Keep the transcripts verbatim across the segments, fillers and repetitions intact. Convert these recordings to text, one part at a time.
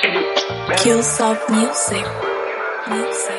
Qsoft Music. Music.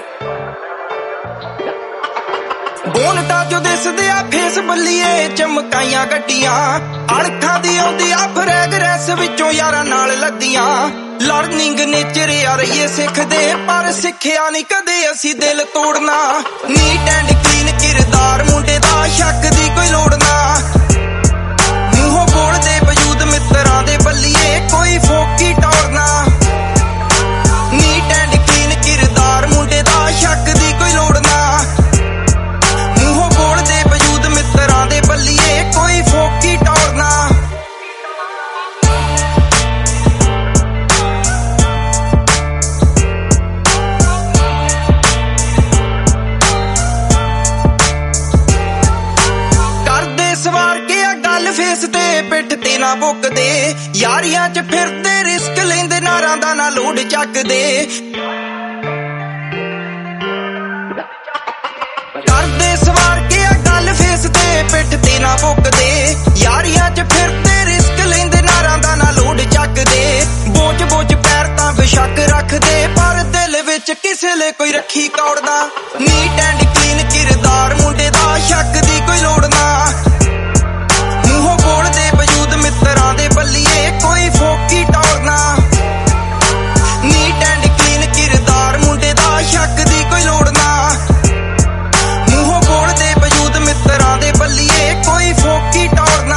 ਬੋਨਟਾ ਜੋ ਦਿਸਦੇ ਆ ਫੇਸ ਬੱਲੀਏ ਚਮਕਾਈਆਂ ਗੱਡੀਆਂ ਅਣਖਾਂ ਦੀ ਆਉਂਦੀ ਆ ਫਰੈਗਰੈਂਸ ਵਿੱਚੋਂ ਯਾਰਾਂ ਨਾਲ ਲੱਦੀਆਂ ਲਰਨਿੰਗ ਨੇਚਰ ਯਾਰ ਇਹ ਸਿੱਖਦੇ ਪਰ ਸਿੱਖਿਆ ਨਹੀਂ ਕਦੇ ਅਸੀਂ ਦਿਲ ਤੋੜਨਾ ਨੀਟ ਐਂਡ ਕਲੀਨ ਕਿਰਦਾਰ ਮੁੰਡੇ ਦਾ ਸ਼ੱਕ ਦੀ ਕੋਈ ਲੋੜ ਨਾ ਮੂੰਹੋਂ ਬੋਲਦੇ ਵਜੂਦ ਮਿੱਤਰਾਂ ਦੇ ਬੱਲੀਏ ਕੋਈ ਫੋਕੀ ਟੌਰਨਾ ਨੀਟ ਐਂਡ ਕਲੀਨ ਕਿਰਦਾਰ ਮੁੰਡੇ ਦਾ ਸ਼ੱਕ ਦੀ ਕੋਈ ਲੋੜ ਨਾ ਬੱਲੀਏ ਕੋਈ ਫੋਕੀ ਟੌਰਨਾ ਕਰਦੇ ਸਵਾਰ ਕੇ ਆ ਗੱਲ ਫੇਸ ਤੇ ਪਿੱਠ ਤੇ ਨਾ ਬੁੱਕਦੇ ਯਾਰੀਆਂ ਚ ਫਿਰਦੇ ਰਿਸਕ ਲੈਂਦੇ ਨਾਰਾਂ ਦਾ ਨਾ ਲੋਡ ਚੱਕਦੇ ਕਰਦੇ ਸਵਾਰ ਕੇ ਆ ਗੱਲ ਫੇਸ ਤੇ ਪਿੱਠ ਤੇ ਨਾ ਬੁੱਕਦੇ ਯਾਰੀਆਂ ਚ ਫਿਰਦੇ ਰਿਸਕ ਲੈਂਦੇ ਨਾਰਾਂ ਦਾ ਨਾ ਲੋਡ ਚੱਕਦੇ ਬੋਝ ਬੋਝ ਪੈਰ ਤਾਂ ਬੇਸ਼ੱਕ ਰੱਖਦੇ ਪਰ ਦਿਲ ਵਿੱਚ ਕਿਸੇ ਲਈ ਕੋਈ ਰੱਖੀ ਕੌੜਦਾ ਨੀਟ ਐਂਡ ਕਲੀਨ ਕਿਰਦਾਰ ਮੁੰਡੇ ਦਾ ਸ਼ੱਕ ਦੀ ਕੋਈ ਲੋੜ ਨਾ ਮੂੰਹੋਂ ਬੋਲਦੇ ਵਜੂਦ ਮਿੱਤਰਾਂ ਦੇ ਬੱਲੀਏ ਕੋਈ ਫੋਕੀ ਟੌਰਨਾ ਨੀਟ ਐਂਡ ਕਲੀਨ ਕਿਰਦਾਰ ਮੁੰਡੇ ਦਾ ਸ਼ੱਕ ਦੀ ਕੋਈ ਲੋੜ ਨਾ ਮਿੱਤਰਾਂ ਦੇ ਬੱਲੀਏ ਕੋਈ ਫੋਕੀ ਟੌਰਨਾ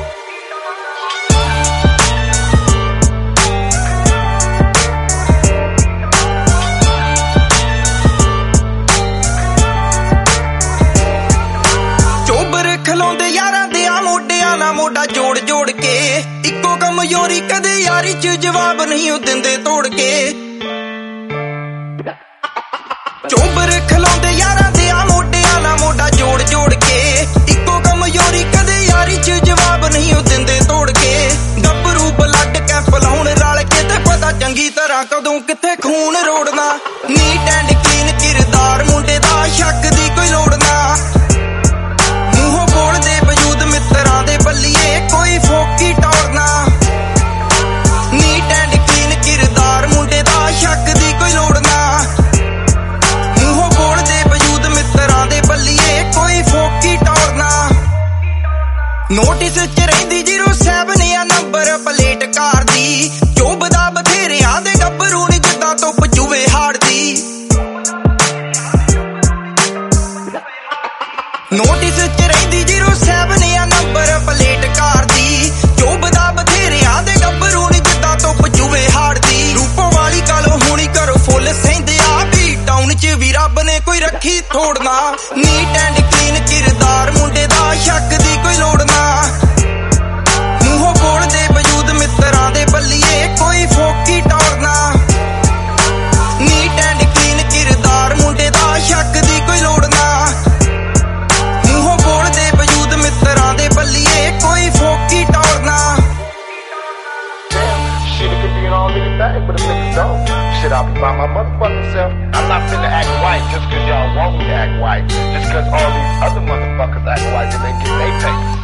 ਚੋਬਰ ਖਲੋਂਦੇ ਯਾਰਾਂ ਦੇ ਆ ਮੋਢਿਆਂ ਨਾਲ ਮੋਢਾ ਜੋੜ ਜੋੜ ਕੇ ਇੱਕੋ ਕਮਜ਼ੋਰੀ ਕਦੇ ਯਾਰੀ ਚ ਜਵਾਬ ਨਹੀਂ ਉਹ ਦਿੰਦੇ ਤੋੜ ਕੇ ਚੋਬਰ ਖਲੋਂਦੇ ਯਾਰਾਂ ਦੇ ਆ ਮੋਢਿਆਂ ਨਾਲ ਮੋਢਾ ਜੋੜ ਜੋੜ ਕੇ ਇੱਕੋ ਕਮਜ਼ੋਰੀ ਕਦੇ ਯਾਰੀ ਚ ਜਵਾਬ ਨਹੀਂ ਉਹ ਦਿੰਦੇ ਤੋੜ ਕੇ ਗੱਭਰੂ ਬਲੱਡ ਕੈਂਪ ਲਾਉਣ ਰਲ ਕੇ ਤੇ ਪਤਾ ਚੰਗੀ ਤਰ੍ਹਾਂ ਕਦੋਂ ਕਿੱਥੇ ਖੂਨ ਰੋੜਨਾ ਨੀਟ ਐਂਡ ਕਲੀਨ ਕਿਰਦਾਰ ਮੁੰਡੇ ਦਾ ਸ਼ੱਕ ਦੀ ਕੋਈ ਲੋੜ ਨਾ ਮੂੰਹੋਂ ਬੋਲਦੇ ਵਜੂਦ ਮਿੱਤਰਾਂ ਦੇ ਬੱਲੀਏ ਕੋਈ ਫੋਕੀ ਟੌਰਨਾ ਨੀਟ ਐਂਡ ਕਲੀਨ ਕਿਰਦਾਰ ਮੁੰਡੇ ਦਾ ਸ਼ੱਕ ਦੀ ਕੋਈ ਲੋੜ ਨਾ ਬੱਲੀਏ ਕੋਈ ਫੋਕੀ ਟੌਰਨਾ ਨੋਟਿਸ ਚ ਰਹਿੰਦੀ ਜ਼ੀਰੋ ਸੈਵਨ ਆ ਨੰਬਰ ਪਲੇਟ ਕਾਰ ਦੀ ਚੁੱਭਦਾ ਬਥੇਰਿਆਂ ਦੇ ਗੱਭਰੂ ਨੀ ਜਿੱਦਾਂ ਧੁੱਪ ਚੂਵੇ ਹਾੜਦੀ ਨੋਟਿਸ ਚ ਰਹਿੰਦੀ ਜ਼ੀਰੋ ਸੈਵਨ ਆ ਨੰਬਰ ਪਲੇਟ ਕਾਰ ਦੀ ਚੁੱਭਦਾ ਬਥੇਰਿਆਂ ਦੇ ਗੱਭਰੂ ਨੀ ਜਿੱਦਾਂ ਧੁੱਪ ਚੂਵੇ ਹਾੜਦੀ ਰੂਪੋਂ ਵਾਲੀ ਕਾਲੋ ਹੁਣੀ ਕਰੋ ਫੁੱਲ ਸਹਿੰਦੇ ਆ ਵੀ ਟਾਊਨ ਚ ਵੀ ਰੱਬ ਨੇ ਕੋਈ ਰੱਖੀ ਥੋੜਨਾ ਨੀਟ ਐਂਡ ਕਲੀਨ ਕਿਰਦਾਰ ਮੁੰਡੇ ਦਾ ਸ਼ੱਕ ਦੀ ਕੋਈ ਲੋੜ ਨਾ ਮੂੰਹੋਂ ਬੋਲਦੇ ਵਜੂਦ ਮਿੱਤਰਾਂ ਦੇ ਬੱਲੀਏ ਕੋਈ ਫੋਕੀ ਟੌਰਨਾ ਨੀਟ ਐਂਡ ਕਲੀਨ ਕਿਰਦਾਰ ਮੁੰਡੇ ਦਾ ਸ਼ੱਕ ਦੀ ਕੋਈ ਲੋੜ ਨਾ ਮੂੰਹੋਂ ਬੋਲਦੇ ਵਜੂਦ ਮਿੱਤਰਾਂ ਦੇ ਬੱਲੀਏ ਕੋਈ ਫੋਕੀ ਟੌਰਨਾ But if niggas don't, shit, I'll be by my motherfucking self. I'm not finna act white just cause y'all want me to act white. Just cause all these other motherfuckers act white and they get they pay.